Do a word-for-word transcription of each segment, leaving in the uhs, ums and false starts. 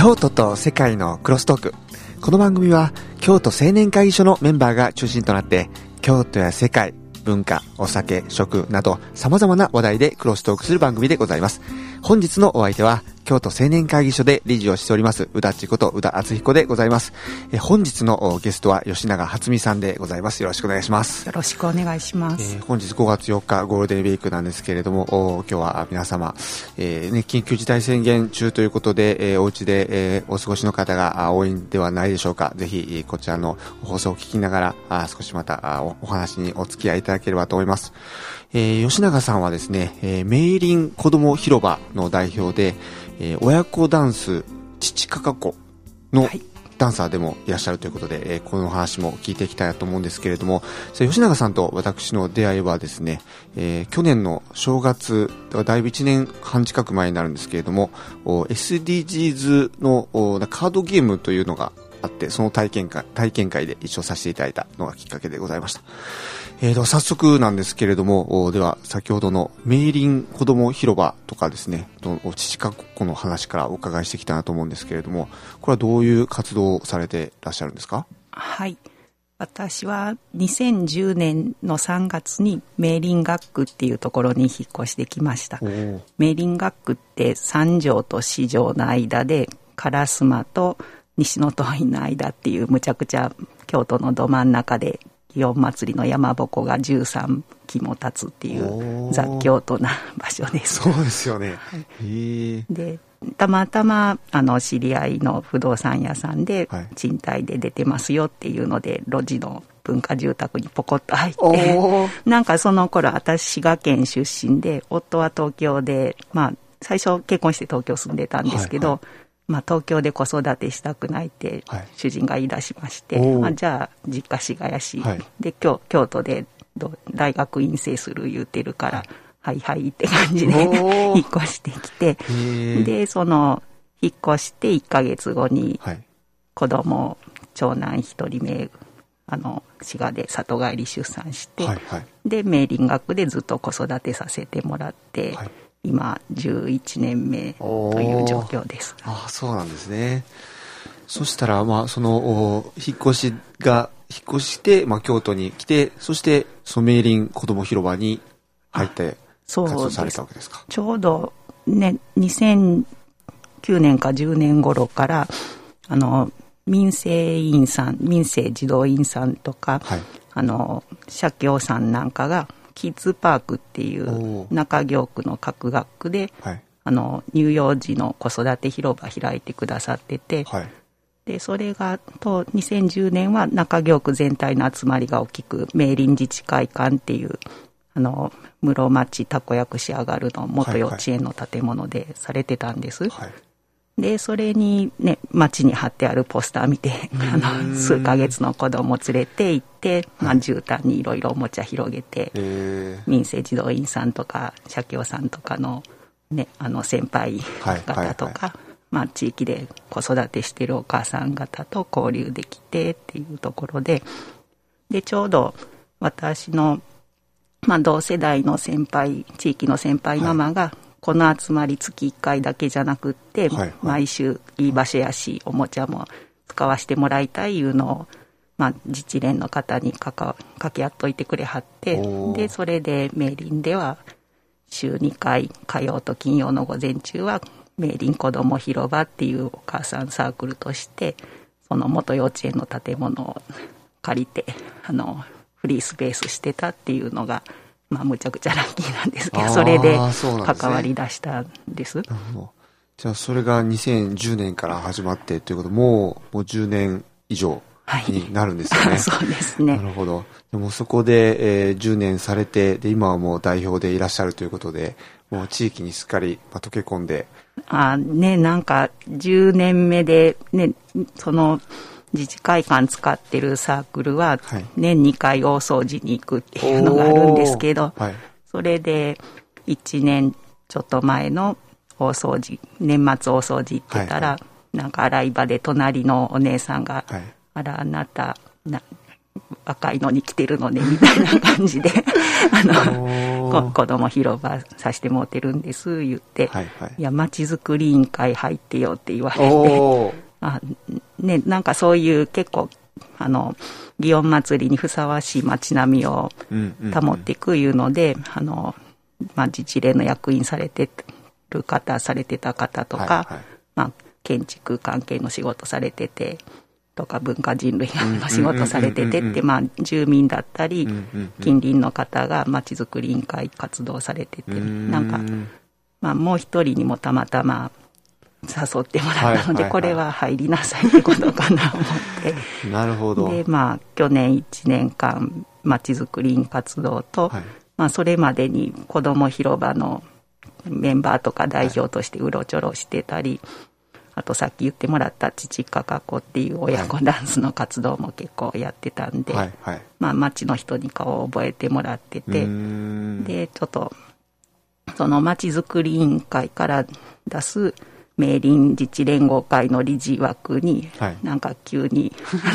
京都と世界のクロストーク。この番組は京都青年会議所のメンバーが中心となって京都や世界、文化、お酒、食など様々な話題でクロストークする番組でございます。本日のお相手は京都青年会議所で理事をしております宇田っちこと宇田敦彦でございます。え本日のゲストは吉永初美さんでございます。よろしくお願いします。 よろしくお願いします。 えー、本日ごがつよっかゴールデンウィークなんですけれども、今日は皆様、えーね、緊急事態宣言中ということで、えー、お家で、えー、お過ごしの方が多いんではないでしょうか。ぜひこちらの放送を聞きながらあ少しまたお, お話にお付き合いいただければと思います。えー、吉永さんはですね、えー、明林子ども広場の代表で、えー、親子ダンス父かか子のダンサーでもいらっしゃるということで、はい、えー、この話も聞いていきたいと思うんですけれども、吉永さんと私の出会いはですね、えー、去年の正月、だいぶいちねんはん近く前になるんですけれども、エスディージーズ のカードゲームというのがあって、その体験会、体験会で一緒させていただいたのがきっかけでございました。えーと、早速なんですけれども、では先ほどの明林子ども広場とかですね、父か子の話からお伺いしてきたなと思うんですけれども、これはどういう活動をされていらっしゃるんですか？ はい。私はにせんじゅうねんのさんがつに明林学区っていうところに引っ越してきました。明林学区って三条と四条の間で、烏丸と西の東院の間っていうむちゃくちゃ京都のど真ん中で、祇園祭の山鉾がじゅうさんきも立つっていう雑京都な場所です。 そうですよね。はい、 へでたまたまあの知り合いの不動産屋さんで賃貸で出てますよっていうので、路地の文化住宅にポコッと入ってなんかその頃私滋賀県出身で、夫は東京で、まあ最初結婚して東京住んでたんですけど、はいはい、まあ、東京で子育てしたくないって主人が言い出しまして、はい、まあ、じゃあ実家滋賀やし、はい、で 京, 京都で大学院生する言うてるから、はい、はいはいって感じで引っ越してきて、でその引っ越していっかげつごに子供、長男ひとりめあの滋賀で里帰り出産して、はいはい、で明林学でずっと子育てさせてもらって、はい、今じゅういちねんめという状況です。 ああ、そうなんですね。そしたら、まあ、その引っ越しが引っ越して、まあ、京都に来て、そしてその明林子ども広場に入って活動されたわけですか？ ちょうどね、にせんきゅうねんかじゅうねん頃からあの民生委員さん、民生児童委員さんとか、はい、あの社協さんなんかがキッズパークっていう中京区の各学区で、はい、あの乳幼児の子育て広場開いてくださってて、はい、でそれがとにせんじゅうねんは中京区全体の集まりが大きく明林自治会館っていうあの室町たこ焼くし上がるの元幼稚園の建物でされてたんです、はいはい、でそれにね街に貼ってあるポスター見てあの数ヶ月の子供連れて行って、まあ、絨毯にいろいろおもちゃ広げて、はい、民生児童員さんとか社協さんとかの、ね、あの先輩方とか、はいはいはい、まあ、地域で子育てしてるお母さん方と交流できてっていうところで、でちょうど私の、まあ、同世代の先輩地域の先輩ママが、はい、この集まり月いっかいだけじゃなくって、はいはい、毎週いい場所やしおもちゃも使わせてもらいたいいうのを、まあ、自治連の方にかか掛け合っといてくれはって、でそれで明林では週にかい火曜と金曜の午前中は明林子ども広場っていうお母さんサークルとしてその元幼稚園の建物を借りてあのフリースペースしてたっていうのが、まあ、むちゃくちゃラッキーなんですけど、それで関わり出したんです。 なるほど。じゃあそれがにせんじゅうねんから始まってということもう、もうじゅうねん以上になるんですよね、はい、 そうですね。 なるほど。でもそこで、えー、じゅうねんされて、で今はもう代表でいらっしゃるということで、もう地域にすっかり、まあ、溶け込んで、 あね、なんかじゅうねんめで、ね、その自治会館使ってるサークルは年にかい大掃除に行くっていうのがあるんですけど、はい、それでいちねんちょっと前の大掃除、年末大掃除行ってたら、はいはい、なんか洗い場で隣のお姉さんが、はい、あらあなたな赤いのに来てるのねみたいな感じであのこ子ども広場させてもらってるんです言って、はいはい、いやまちづくり委員会入ってよって言われてあ、ね、なんかそういう結構あの祇園祭りにふさわしい街並みを保っていくいうので、うんうんうん、あのまあ、自治連の役員されてる方されてた方とか、はいはい、まあ、建築関係の仕事されててとか文化人類学の仕事されててって、まあ、住民だったり、うんうんうん、近隣の方がまちづくり委員会活動されてて、なんか、まあ、もう一人にもたまたま誘ってもらったので、はいはいはい、これは入りなさいってことかな思ってなるほど。 で、まあ、去年いちねんかんまちづくり委員活動と、はい、まあ、それまでに子ども広場のメンバーとか代表としてうろちょろしてたり、はい、あとさっき言ってもらった父かか子っていう親子ダンスの活動も結構やってたんで、はいはい、まあ、町の人に顔を覚えてもらってて、でちょっとその町づくり委員会から出す明林自治連合会の理事枠に、はい、なんか急に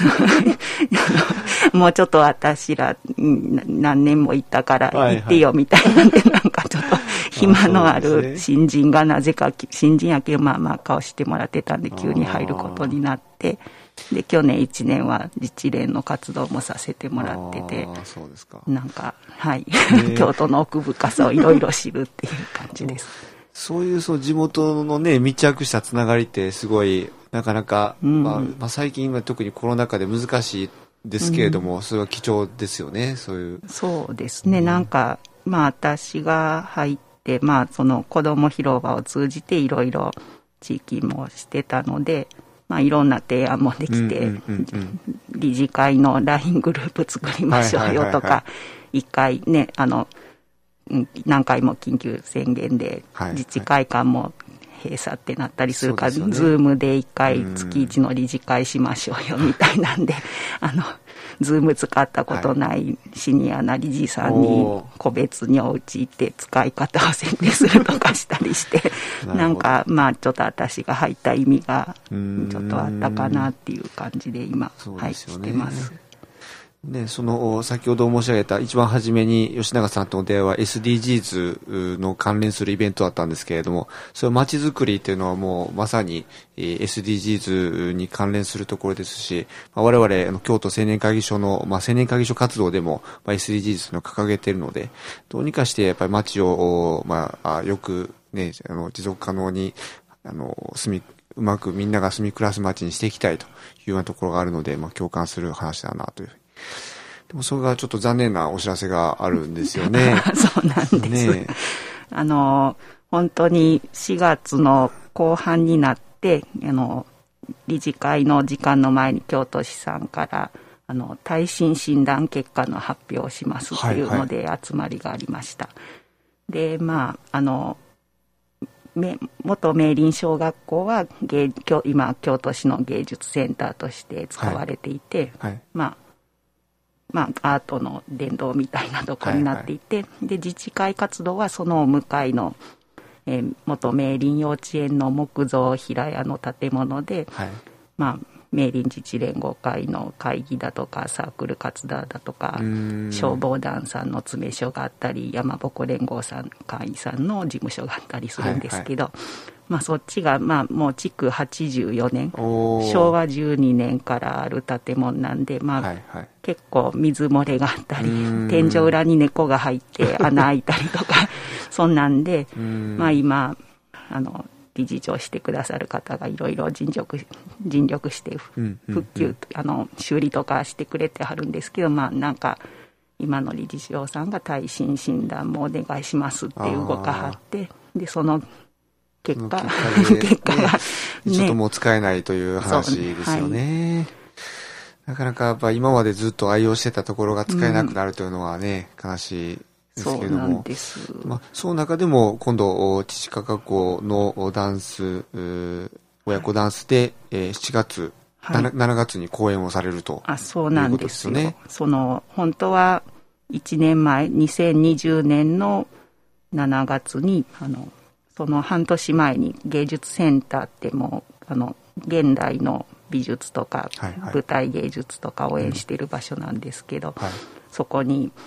もうちょっと私ら何年も行ったから行ってよみたいなんで、はいはい、なんかちょっと暇のある新人がなぜか新人やけどまあまあ顔してもらってたんで急に入ることになって、で去年いちねんは自治連の活動もさせてもらってて、 あ、そうですか。 なんかはい京都の奥深さをいろいろ知るっていう感じです。 そういうそう地元のね密着したつながりってすごいなかなか、うんまあまあ、最近は特にコロナ禍で難しいですけれども、うん、それは貴重ですよね。そういうそうですね、うん、なんかまあ私が入ってまあその子ども広場を通じていろいろ地域もしてたので、まあ、いろんな提案もできて、うんうんうんうん、理事会の ライン グループ作りましょうよとか一回ねあの何回も緊急宣言で自治会館も閉鎖ってなったりするから、はいはい、ズームで一回月一の理事会しましょうよみたいなんで、あのズーム使ったことないシニアな理事さんに個別にお家行って使い方を設定するとかしたりしてなんかまあちょっと私が入った意味がちょっとあったかなっていう感じで今はいしてます。 ね、その先ほど申し上げた一番初めに吉永さんとの出会いは エスディージーズ の関連するイベントだったんですけれども、それは街づくりというのはもうまさに エスディージーズ に関連するところですし、我々京都青年会議所の、まあ、青年会議所活動でも エスディージーズ の掲げているので、どうにかしてやっぱり街を、まあ、よく、ね、あの持続可能にあの住みうまくみんなが住み暮らす街にしていきたいというようなところがあるので、まあ、共感する話だなという。でもそれがちょっと残念なお知らせがあるんですよね。 そうなんです、ね、あの本当にしがつの後半になってあの理事会の時間の前に京都市さんからああの耐震診断結果の発表をしますというので集まりがありました。はいはい、でまああの元明林小学校は芸今京都市の芸術センターとして使われていて、はいはい、まあまあアートの殿堂みたいなところになっていて、はいはい、で自治会活動はその向かいの、えー、元明林幼稚園の木造平屋の建物で、はい、まあ明林自治連合会の会議だとかサークル活動だとか消防団さんの詰め所があったり山鉾連合さん会員さんの事務所があったりするんですけど、はいはい、まあ、そっちがまあもう築はちじゅうよねん昭和じゅうにねんからある建物なんで、まあはいはい、結構水漏れがあったり天井裏に猫が入って穴開いたりとかそんなんでまあ今あの理事長してくださる方がいろいろ尽力尽力して復旧、うんうんうん、あの修理とかしてくれてはるんですけど、まあなんか今の理事長さんが耐震診断もお願いしますっていう動かはってでその結果結果が、ね、 ちょっともう使えないという話ですよね、はい、なかなかやっぱ今までずっと愛用してたところが使えなくなるというのはね、うん、悲しいですけども、そうなんです。まあ、その中でも今度父かか子のダンス親子ダンスで、えー、しちがつ、はい、しちがつに公演をされるということですよね。あ、そうなんですよ。 その本当はいちねんまえにせんにじゅうねんのしちがつにあのその半年前に芸術センターってもうあの現代の美術とか、はいはい、舞台芸術とか応援している場所なんですけど、うんはい、そこに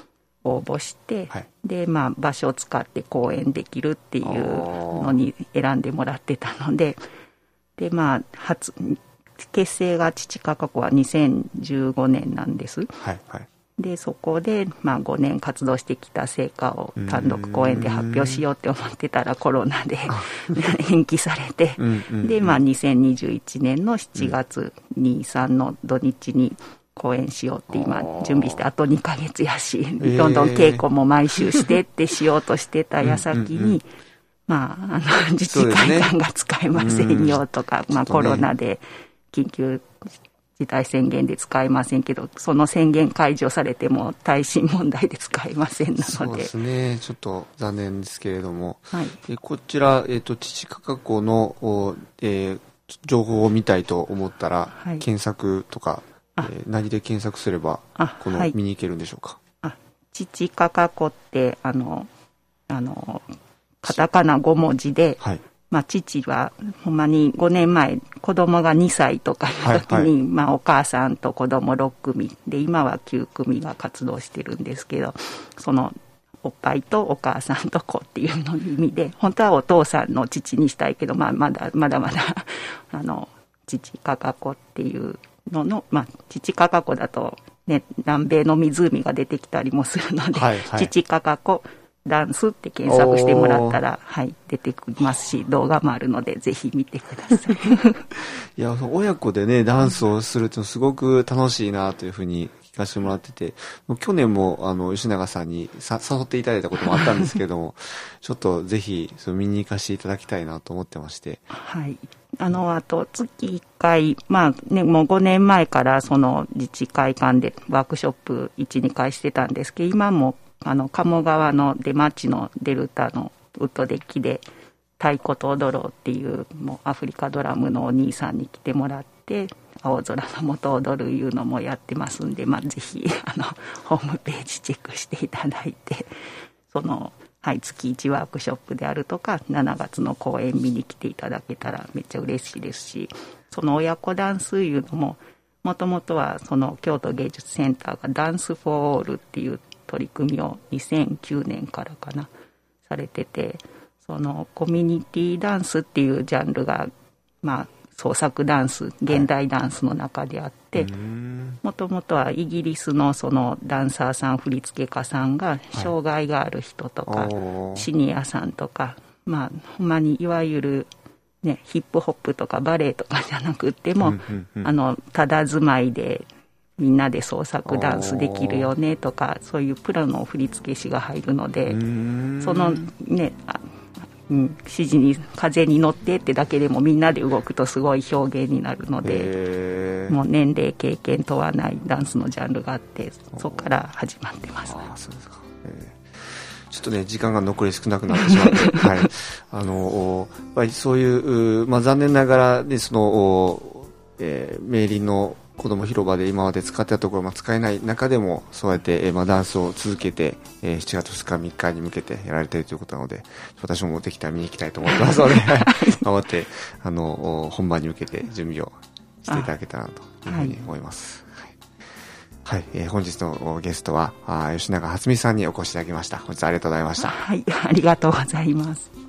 応募して、はい、で、まあ、場所を使って講演できるっていうのに選んでもらってたので、で、まあ、初、結成が父かか子はにせんじゅうごねんなんです。 はいはい。 で、そこで、まあ、ごねん活動してきた成果を単独講演で発表しようって思ってたらコロナで延期されて、で、まあ、にせんにじゅういちねんのしちがつに、さんの土日に講演しようって今準備して、あとにかげつやし、どんどん稽古も毎週してってしようとしてた矢先に、まあ、あの、自治会館が使えませんよとか、まあ、コロナで緊急事態宣言で使えませんけど、その宣言解除されても耐震問題で使えませんなので。 そうですね。ちょっと残念ですけれども。 はい、 えこちら、えっ、ー、と、父かか子の、えー、情報を見たいと思ったら、はい、検索とか、えー、何で検索すれば、この、はい、見に行けるんでしょうか。 あ、父かか子って、あの、あの、カタカナごもじで、はい、まあ、父はほんまにごねんまえ子供がにさいとかいう時に、はいはい、まあ、お母さんと子供ろっくみで今はきゅうくみが活動してるんですけど、そのおっぱいとお母さんと子っていうの意味で、本当はお父さんの父にしたいけど、まあ、まだまだまだあの父かか子っていうのの、まあ、父かか子だと、ね、南米の湖が出てきたりもするので、はいはい、父かか子ダンスって検索してもらったら、はい、出てきますし、動画もあるので、ぜひ見てください。 いや、親子でね、ダンスをするとすごく楽しいなというふうに聞かせてもらってて、去年も、あの、吉永さんにさ誘っていただいたこともあったんですけども、ちょっとぜひ、その見に行かせていただきたいなと思ってまして。 はい。あの、あと、月いっかい、まあね、もうごねんまえから、その、自治会館でワークショップいち、にかいしてたんですけど、今も、あの鴨川の出町のデルタのウッドデッキで太鼓と踊ろうっていうもうアフリカドラムのお兄さんに来てもらって青空の下踊るいうのもやってますんで、まあ、ぜひあのホームページチェックしていただいてその、はい、月いちワークショップであるとかしちがつの公演見に来ていただけたらめっちゃ嬉しいですし、その親子ダンスいうのももともとはその京都芸術センターがダンスフォーオールっていう取り組みをにせんきゅうねんからかなされてて、そのコミュニティダンスっていうジャンルがまあ創作ダンス現代ダンスの中であって、もともとはイギリスのそのダンサーさん振付家さんが障害がある人とか、はい、シニアさんとか、まあほんまにいわゆるねヒップホップとかバレエとかじゃなくても、うんうんうん、あのただ住まいでみんなで創作ダンスできるよねとか、そういうプロの振付師が入るので、そのね、あ、うん、指示に風に乗ってってだけでもみんなで動くとすごい表現になるので、もう年齢経験問わないダンスのジャンルがあって、そこから始まってます。 あ、そうですか。ちょっとね時間が残り少なくなってしまって、はい、あのやっぱりそういう、まあ、残念ながら、ね、その、えー、明林の子ども広場で今まで使ってたところも使えない中でもそうやって、えーまあ、ダンスを続けて、えー、しちがつふつかみっかに向けてやられているということなので、私もできたら見に行きたいと思ってますので頑張ってあの本番に向けて準備をしていただけたらなというふうに思います。はい、はい、えー、本日のゲストはあ吉永初美さんにお越しいただきました。本日はありがとうございました。 はい、ありがとうございます。